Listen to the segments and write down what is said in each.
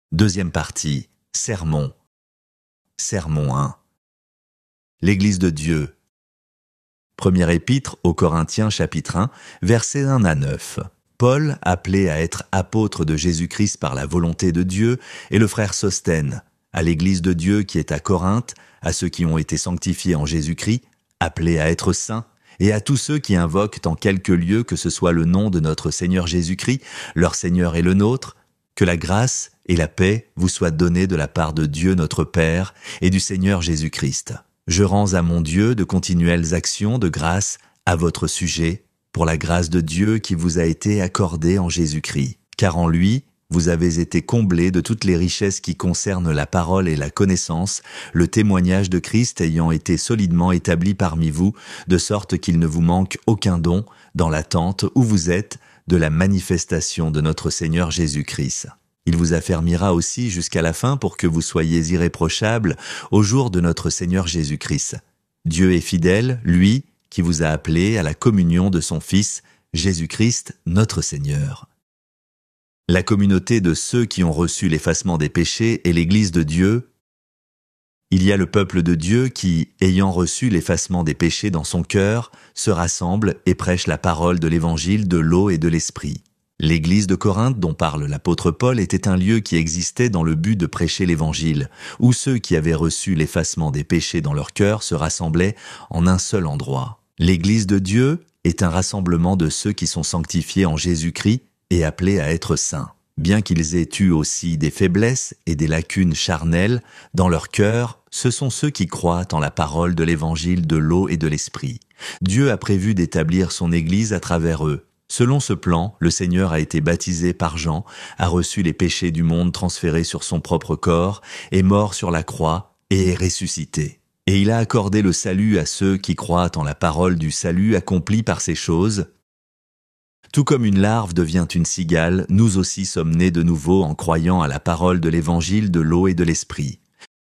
Deuxième partie, Sermon. Sermon 1. L'Église de Dieu. Première épître aux Corinthiens chapitre 1, versets 1 à 9. Paul, appelé à être apôtre de Jésus-Christ par la volonté de Dieu, et le frère Sosthène, à l'Église de Dieu qui est à Corinthe, à ceux qui ont été sanctifiés en Jésus-Christ, appelés à être saints, et à tous ceux qui invoquent en quelque lieu que ce soit le nom de notre Seigneur Jésus-Christ, leur Seigneur et le nôtre, que la grâce et la paix vous soient données de la part de Dieu notre Père et du Seigneur Jésus-Christ. Je rends à mon Dieu de continuelles actions de grâce à votre sujet, pour la grâce de Dieu qui vous a été accordée en Jésus-Christ. Car en lui, vous avez été comblés de toutes les richesses qui concernent la parole et la connaissance, le témoignage de Christ ayant été solidement établi parmi vous, de sorte qu'il ne vous manque aucun don dans l'attente où vous êtes de la manifestation de notre Seigneur Jésus-Christ. Il vous affermira aussi jusqu'à la fin pour que vous soyez irréprochables au jour de notre Seigneur Jésus-Christ. Dieu est fidèle, lui, qui vous a appelés à la communion de son Fils, Jésus-Christ, notre Seigneur. La communauté de ceux qui ont reçu l'effacement des péchés est l'Église de Dieu. Il y a le peuple de Dieu qui, ayant reçu l'effacement des péchés dans son cœur, se rassemble et prêche la parole de l'Évangile de l'eau et de l'Esprit. L'Église de Corinthe dont parle l'apôtre Paul était un lieu qui existait dans le but de prêcher l'Évangile, où ceux qui avaient reçu l'effacement des péchés dans leur cœur se rassemblaient en un seul endroit. L'Église de Dieu est un rassemblement de ceux qui sont sanctifiés en Jésus-Christ et appelés à être saints. Bien qu'ils aient eu aussi des faiblesses et des lacunes charnelles dans leur cœur, ce sont ceux qui croient en la parole de l'Évangile de l'eau et de l'Esprit. Dieu a prévu d'établir son Église à travers eux. Selon ce plan, le Seigneur a été baptisé par Jean, a reçu les péchés du monde transférés sur son propre corps, est mort sur la croix et est ressuscité. Et il a accordé le salut à ceux qui croient en la parole du salut accompli par ces choses. Tout comme une larve devient une cigale, nous aussi sommes nés de nouveau en croyant à la parole de l'Évangile de l'eau et de l'Esprit.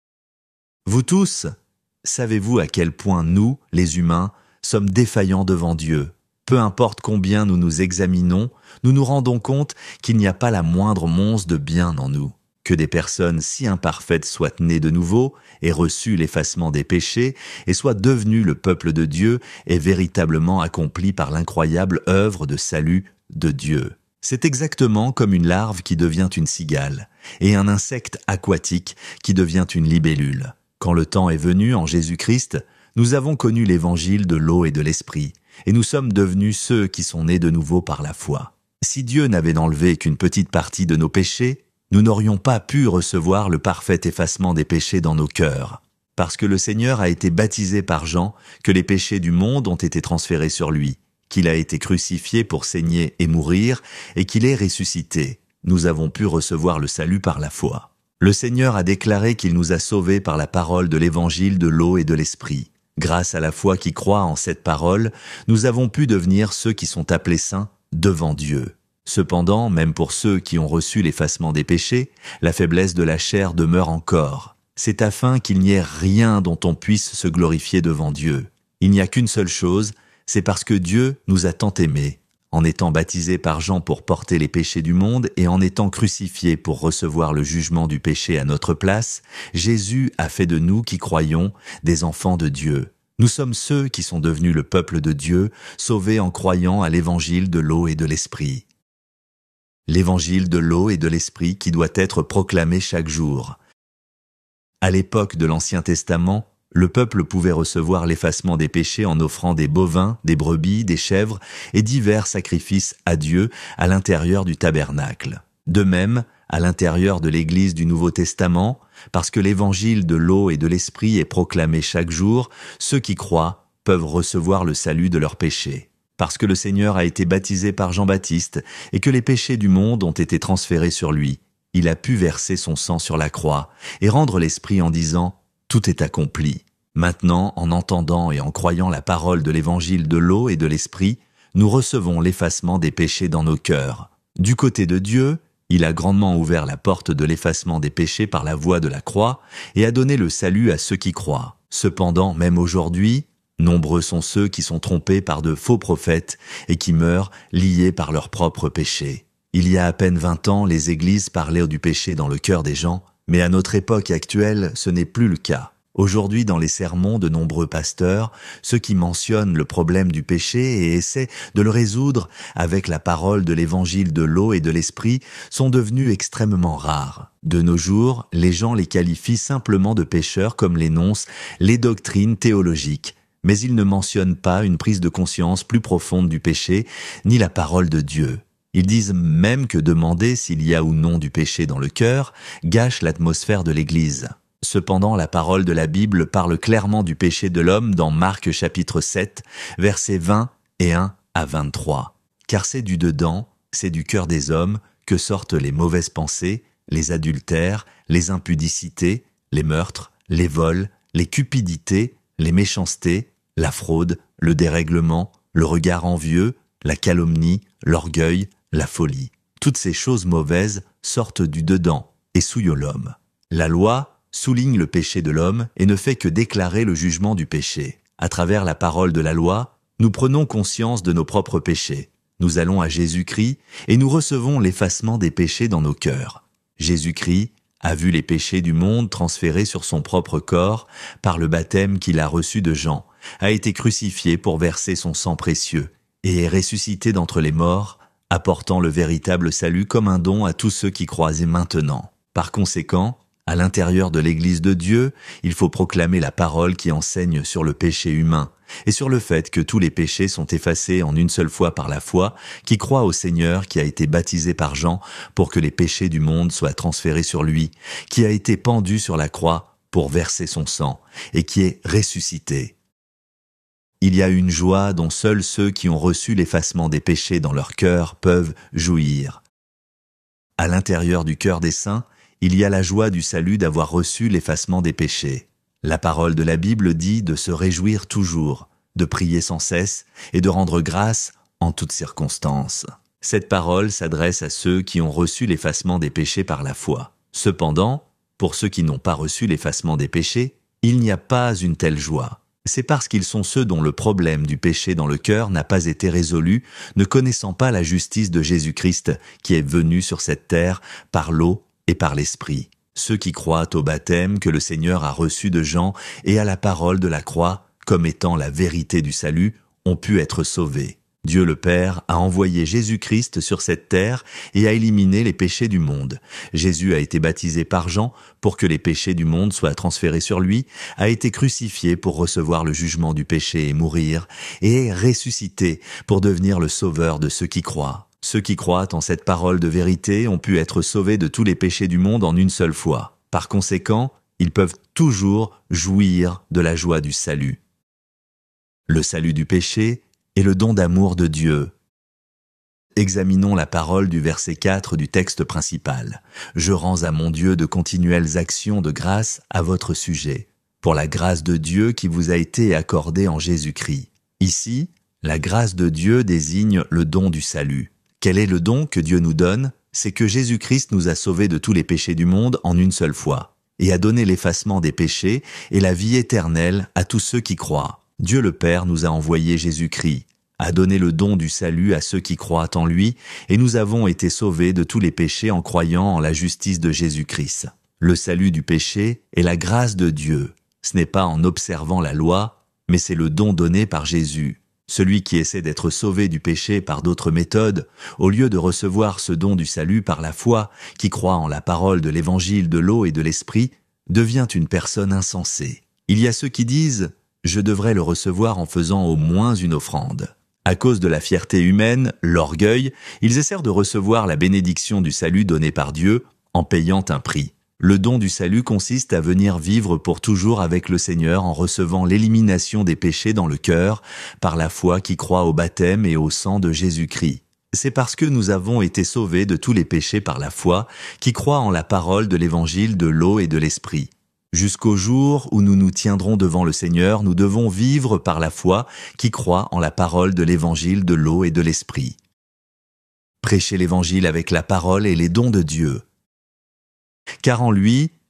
Vous tous, savez-vous à quel point nous, les humains, sommes défaillants devant Dieu? Peu importe combien nous nous examinons, nous nous rendons compte qu'il n'y a pas la moindre once de bien en nous. Que des personnes si imparfaites soient nées de nouveau, aient reçu l'effacement des péchés, et soient devenues le peuple de Dieu, est véritablement accompli par l'incroyable œuvre de salut de Dieu. C'est exactement comme une larve qui devient une cigale, et un insecte aquatique qui devient une libellule. Quand le temps est venu en Jésus-Christ, nous avons connu l'évangile de l'eau et de l'esprit, et nous sommes devenus ceux qui sont nés de nouveau par la foi. Si Dieu n'avait enlevé qu'une petite partie de nos péchés, nous n'aurions pas pu recevoir le parfait effacement des péchés dans nos cœurs. Parce que le Seigneur a été baptisé par Jean, que les péchés du monde ont été transférés sur lui, qu'il a été crucifié pour saigner et mourir, et qu'il est ressuscité. Nous avons pu recevoir le salut par la foi. Le Seigneur a déclaré qu'il nous a sauvés par la parole de l'évangile de l'eau et de l'esprit. Grâce à la foi qui croit en cette parole, nous avons pu devenir ceux qui sont appelés saints devant Dieu. Cependant, même pour ceux qui ont reçu l'effacement des péchés, la faiblesse de la chair demeure encore. C'est afin qu'il n'y ait rien dont on puisse se glorifier devant Dieu. Il n'y a qu'une seule chose, c'est parce que Dieu nous a tant aimés. En étant baptisé par Jean pour porter les péchés du monde et en étant crucifié pour recevoir le jugement du péché à notre place, Jésus a fait de nous qui croyons des enfants de Dieu. Nous sommes ceux qui sont devenus le peuple de Dieu, sauvés en croyant à l'évangile de l'eau et de l'esprit. L'évangile de l'eau et de l'esprit qui doit être proclamé chaque jour. À l'époque de l'Ancien Testament, le peuple pouvait recevoir l'effacement des péchés en offrant des bovins, des brebis, des chèvres et divers sacrifices à Dieu à l'intérieur du tabernacle. De même, à l'intérieur de l'Église du Nouveau Testament, parce que l'évangile de l'eau et de l'esprit est proclamé chaque jour, ceux qui croient peuvent recevoir le salut de leurs péchés. Parce que le Seigneur a été baptisé par Jean-Baptiste et que les péchés du monde ont été transférés sur lui, il a pu verser son sang sur la croix et rendre l'esprit en disant « Tout est accompli ». Maintenant, en entendant et en croyant la parole de l'évangile de l'eau et de l'esprit, nous recevons l'effacement des péchés dans nos cœurs. Du côté de Dieu, il a grandement ouvert la porte de l'effacement des péchés par la voie de la croix et a donné le salut à ceux qui croient. Cependant, même aujourd'hui, nombreux sont ceux qui sont trompés par de faux prophètes et qui meurent liés par leurs propres péchés. Il y a à peine 20 ans, les églises parlaient du péché dans le cœur des gens, mais à notre époque actuelle, ce n'est plus le cas. Aujourd'hui, dans les sermons de nombreux pasteurs, ceux qui mentionnent le problème du péché et essaient de le résoudre avec la parole de l'évangile de l'eau et de l'esprit sont devenus extrêmement rares. De nos jours, les gens les qualifient simplement de pécheurs comme l'énoncent les doctrines théologiques. Mais ils ne mentionnent pas une prise de conscience plus profonde du péché, ni la parole de Dieu. Ils disent même que demander s'il y a ou non du péché dans le cœur gâche l'atmosphère de l'Église. Cependant, la parole de la Bible parle clairement du péché de l'homme dans Marc chapitre 7, versets 20 et 1 à 23. Car c'est du dedans, c'est du cœur des hommes que sortent les mauvaises pensées, les adultères, les impudicités, les meurtres, les vols, les cupidités, les méchancetés, la fraude, le dérèglement, le regard envieux, la calomnie, l'orgueil, la folie. Toutes ces choses mauvaises sortent du dedans et souillent l'homme. La loi souligne le péché de l'homme et ne fait que déclarer le jugement du péché. À travers la parole de la loi, nous prenons conscience de nos propres péchés. Nous allons à Jésus-Christ et nous recevons l'effacement des péchés dans nos cœurs. Jésus-Christ a vu les péchés du monde transférés sur son propre corps par le baptême qu'il a reçu de Jean, a été crucifié pour verser son sang précieux et est ressuscité d'entre les morts, apportant le véritable salut comme un don à tous ceux qui croient maintenant. Par conséquent, à l'intérieur de l'Église de Dieu, il faut proclamer la parole qui enseigne sur le péché humain et sur le fait que tous les péchés sont effacés en une seule fois par la foi qui croit au Seigneur qui a été baptisé par Jean pour que les péchés du monde soient transférés sur lui, qui a été pendu sur la croix pour verser son sang et qui est ressuscité. Il y a une joie dont seuls ceux qui ont reçu l'effacement des péchés dans leur cœur peuvent jouir. À l'intérieur du cœur des saints, il y a la joie du salut d'avoir reçu l'effacement des péchés. La parole de la Bible dit de se réjouir toujours, de prier sans cesse et de rendre grâce en toutes circonstances. Cette parole s'adresse à ceux qui ont reçu l'effacement des péchés par la foi. Cependant, pour ceux qui n'ont pas reçu l'effacement des péchés, il n'y a pas une telle joie. C'est parce qu'ils sont ceux dont le problème du péché dans le cœur n'a pas été résolu, ne connaissant pas la justice de Jésus-Christ qui est venu sur cette terre par l'eau et par l'Esprit. Ceux qui croient au baptême que le Seigneur a reçu de Jean et à la parole de la croix, comme étant la vérité du salut, ont pu être sauvés. Dieu le Père a envoyé Jésus-Christ sur cette terre et a éliminé les péchés du monde. Jésus a été baptisé par Jean pour que les péchés du monde soient transférés sur lui, a été crucifié pour recevoir le jugement du péché et mourir, et est ressuscité pour devenir le sauveur de ceux qui croient. Ceux qui croient en cette parole de vérité ont pu être sauvés de tous les péchés du monde en une seule fois. Par conséquent, ils peuvent toujours jouir de la joie du salut. Le salut du péché est le don d'amour de Dieu. Examinons la parole du verset 4 du texte principal. « Je rends à mon Dieu de continuelles actions de grâce à votre sujet, pour la grâce de Dieu qui vous a été accordée en Jésus-Christ. » Ici, la grâce de Dieu désigne le don du salut. Quel est le don que Dieu nous donne? C'est que Jésus-Christ nous a sauvés de tous les péchés du monde en une seule fois, et a donné l'effacement des péchés et la vie éternelle à tous ceux qui croient. Dieu le Père nous a envoyé Jésus-Christ, a donné le don du salut à ceux qui croient en lui, et nous avons été sauvés de tous les péchés en croyant en la justice de Jésus-Christ. Le salut du péché est la grâce de Dieu. Ce n'est pas en observant la loi, mais c'est le don donné par Jésus. Celui qui essaie d'être sauvé du péché par d'autres méthodes, au lieu de recevoir ce don du salut par la foi, qui croit en la parole de l'évangile de l'eau et de l'esprit, devient une personne insensée. Il y a ceux qui disent « Je devrais le recevoir en faisant au moins une offrande ». À cause de la fierté humaine, l'orgueil, ils essaient de recevoir la bénédiction du salut donné par Dieu en payant un prix. Le don du salut consiste à venir vivre pour toujours avec le Seigneur en recevant l'élimination des péchés dans le cœur par la foi qui croit au baptême et au sang de Jésus-Christ. C'est parce que nous avons été sauvés de tous les péchés par la foi qui croit en la parole de l'évangile de l'eau et de l'esprit. Jusqu'au jour où nous nous tiendrons devant le Seigneur, nous devons vivre par la foi qui croit en la parole de l'évangile de l'eau et de l'esprit. Prêchez l'évangile avec la parole et les dons de Dieu. Car en lui,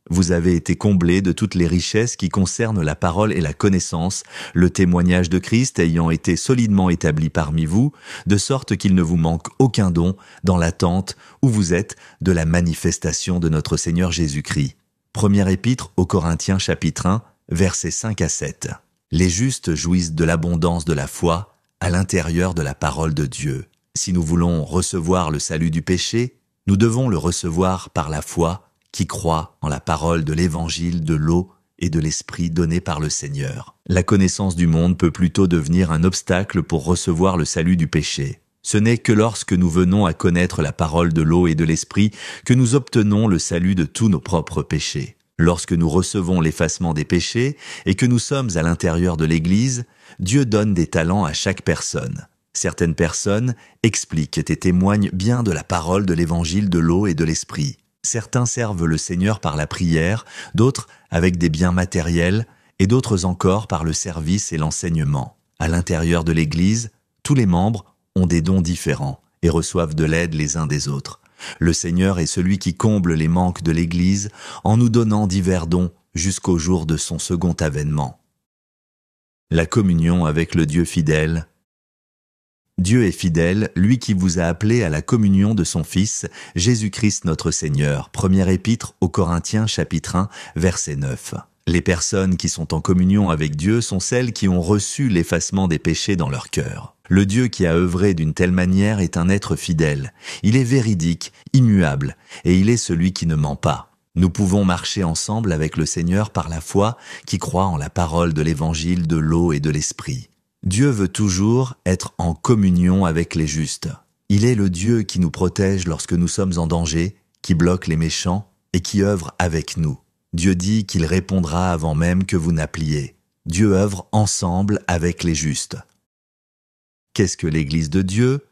Vous avez été comblés de toutes les richesses qui concernent la parole et la connaissance, le témoignage de Christ ayant été solidement établi parmi vous, de sorte qu'il ne vous manque aucun don dans l'attente où vous êtes de la manifestation de notre Seigneur Jésus-Christ. Première épître aux Corinthiens chapitre 1, versets 5 à 7. Les justes jouissent de l'abondance de la foi à l'intérieur de la parole de Dieu. Si nous voulons recevoir le salut du péché, nous devons le recevoir par la foi qui croit en la parole de l'évangile de l'eau et de l'esprit donné par le Seigneur. La connaissance du monde peut plutôt devenir un obstacle pour recevoir le salut du péché. Ce n'est que lorsque nous venons à connaître la parole de l'eau et de l'esprit que nous obtenons le salut de tous nos propres péchés. Lorsque nous recevons l'effacement des péchés et que nous sommes à l'intérieur de l'Église, Dieu donne des talents à chaque personne. Certaines personnes expliquent et témoignent bien de la parole de l'évangile de l'eau et de l'esprit. Certains servent le Seigneur par la prière, d'autres avec des biens matériels et d'autres encore par le service et l'enseignement. À l'intérieur de l'Église, tous les membres ont des dons différents et reçoivent de l'aide les uns des autres. Le Seigneur est celui qui comble les manques de l'Église en nous donnant divers dons jusqu'au jour de son second avènement. La communion avec le Dieu fidèle. Dieu est fidèle, lui qui vous a appelé à la communion de son Fils, Jésus-Christ notre Seigneur. Première épître aux Corinthiens chapitre 1, verset 9. Les personnes qui sont en communion avec Dieu sont celles qui ont reçu l'effacement des péchés dans leur cœur. Le Dieu qui a œuvré d'une telle manière est un être fidèle. Il est véridique, immuable, et il est celui qui ne ment pas. Nous pouvons marcher ensemble avec le Seigneur par la foi qui croit en la parole de l'évangile de l'eau et de l'esprit. Dieu veut toujours être en communion avec les justes. Il est le Dieu qui nous protège lorsque nous sommes en danger, qui bloque les méchants et qui œuvre avec nous. Dieu dit qu'il répondra avant même que vous n'appeliez. Dieu œuvre ensemble avec les justes. Qu'est-ce que l'Église de Dieu?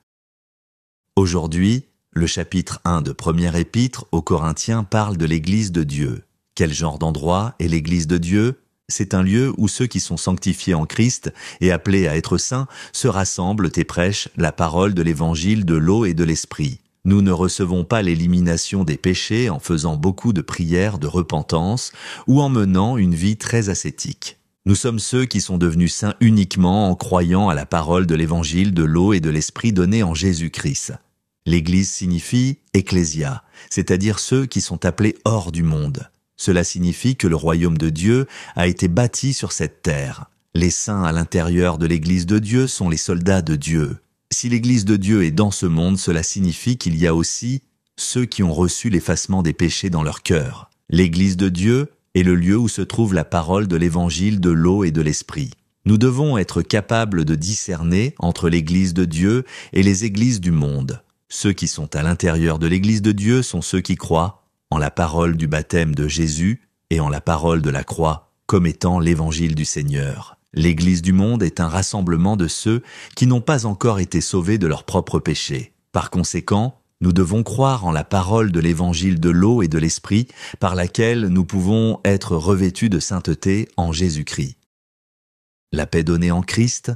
Aujourd'hui, le chapitre 1 de Première épître aux Corinthiens parle de l'Église de Dieu. Quel genre d'endroit est l'Église de Dieu? C'est un lieu où ceux qui sont sanctifiés en Christ et appelés à être saints se rassemblent et prêchent la parole de l'évangile de l'eau et de l'esprit. Nous ne recevons pas l'élimination des péchés en faisant beaucoup de prières de repentance ou en menant une vie très ascétique. Nous sommes ceux qui sont devenus saints uniquement en croyant à la parole de l'évangile de l'eau et de l'esprit donnée en Jésus-Christ. L'Église signifie ecclésia, c'est-à-dire ceux qui sont appelés hors du monde. Cela signifie que le royaume de Dieu a été bâti sur cette terre. Les saints à l'intérieur de l'Église de Dieu sont les soldats de Dieu. Si l'Église de Dieu est dans ce monde, cela signifie qu'il y a aussi ceux qui ont reçu l'effacement des péchés dans leur cœur. L'Église de Dieu est le lieu où se trouve la parole de l'évangile de l'eau et de l'esprit. Nous devons être capables de discerner entre l'Église de Dieu et les églises du monde. Ceux qui sont à l'intérieur de l'Église de Dieu sont ceux qui croient en la parole du baptême de Jésus et en la parole de la croix comme étant l'évangile du Seigneur. L'Église du monde est un rassemblement de ceux qui n'ont pas encore été sauvés de leurs propres péchés. Par conséquent, nous devons croire en la parole de l'évangile de l'eau et de l'esprit par laquelle nous pouvons être revêtus de sainteté en Jésus-Christ. La paix donnée en Christ.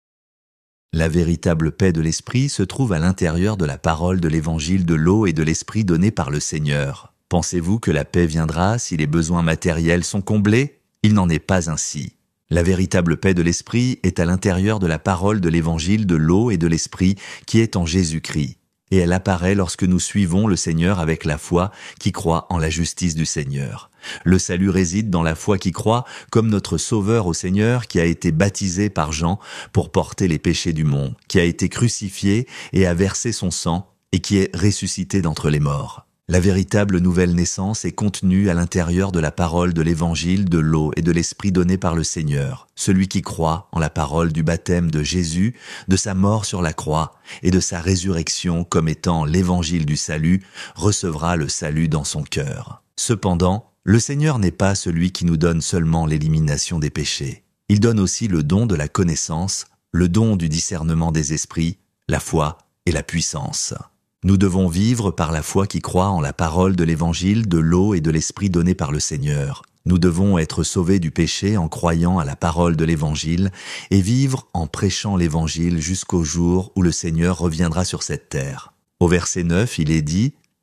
La véritable paix de l'esprit se trouve à l'intérieur de la parole de l'évangile de l'eau et de l'esprit donnée par le Seigneur. Pensez-vous que la paix viendra si les besoins matériels sont comblés? Il n'en est pas ainsi. La véritable paix de l'esprit est à l'intérieur de la parole de l'évangile de l'eau et de l'esprit qui est en Jésus-Christ. Et elle apparaît lorsque nous suivons le Seigneur avec la foi qui croit en la justice du Seigneur. Le salut réside dans la foi qui croit comme notre Sauveur au Seigneur qui a été baptisé par Jean pour porter les péchés du monde, qui a été crucifié et a versé son sang et qui est ressuscité d'entre les morts. La véritable nouvelle naissance est contenue à l'intérieur de la parole de l'évangile de l'eau et de l'esprit donné par le Seigneur. Celui qui croit en la parole du baptême de Jésus, de sa mort sur la croix et de sa résurrection comme étant l'évangile du salut, recevra le salut dans son cœur. Cependant, le Seigneur n'est pas celui qui nous donne seulement l'élimination des péchés. Il donne aussi le don de la connaissance, le don du discernement des esprits, la foi et la puissance. Nous devons vivre par la foi qui croit en la parole de l'évangile de l'eau et de l'esprit donné par le Seigneur. Nous devons être sauvés du péché en croyant à la parole de l'évangile et vivre en prêchant l'évangile jusqu'au jour où le Seigneur reviendra sur cette terre. Au verset 9, il est dit «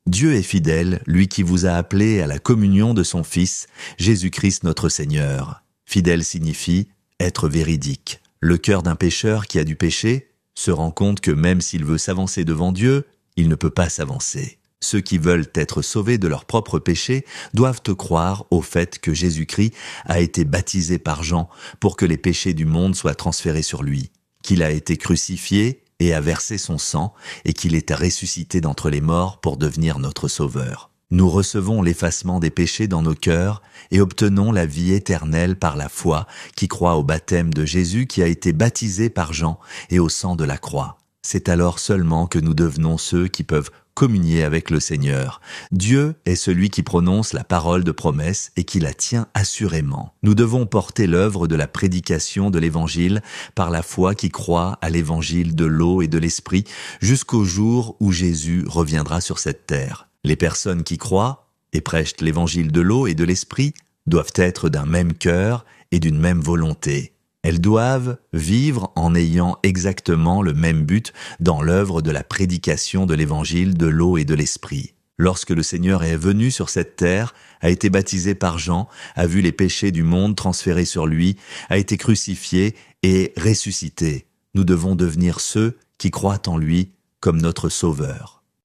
Dieu est fidèle, lui qui vous a appelé à la communion de son Fils, Jésus-Christ notre Seigneur. Fidèle signifie être véridique. Le cœur d'un pécheur qui a du péché se rend compte que même s'il veut s'avancer devant Dieu, il ne peut pas s'avancer. Ceux qui veulent être sauvés de leurs propres péchés doivent croire au fait que Jésus-Christ a été baptisé par Jean pour que les péchés du monde soient transférés sur lui, qu'il a été crucifié et a versé son sang, et qu'il est ressuscité d'entre les morts pour devenir notre Sauveur. Nous recevons l'effacement des péchés dans nos cœurs et obtenons la vie éternelle par la foi qui croit au baptême de Jésus qui a été baptisé par Jean et au sang de la croix. C'est alors seulement que nous devenons ceux qui peuvent communier avec le Seigneur. Dieu est celui qui prononce la parole de promesse et qui la tient assurément. Nous devons porter l'œuvre de la prédication de l'Évangile par la foi qui croit à l'Évangile de l'eau et de l'Esprit jusqu'au jour où Jésus reviendra sur cette terre. Les personnes qui croient et prêchent l'Évangile de l'eau et de l'Esprit doivent être d'un même cœur et d'une même volonté. Elles doivent vivre en ayant exactement le même but dans l'œuvre de la prédication de l'Évangile de l'eau et de l'Esprit. Lorsque le Seigneur est venu sur cette terre, a été baptisé par Jean, a vu les péchés du monde transférés sur lui, a été crucifié et ressuscité, nous devons devenir ceux qui croient en lui comme notre Sauveur.